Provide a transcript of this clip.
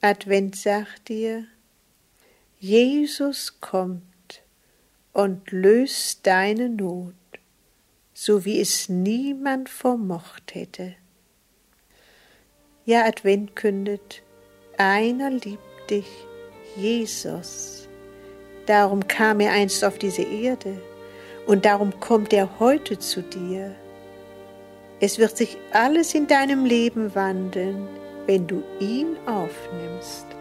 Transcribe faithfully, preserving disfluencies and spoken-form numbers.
Advent sagt dir, Jesus kommt und löst deine Not, so wie es niemand vermocht hätte. Ja, Advent kündet, einer liebt dich, Jesus. Darum kam er einst auf diese Erde und darum kommt er heute zu dir. Es wird sich alles in deinem Leben wandeln, wenn du ihn aufnimmst.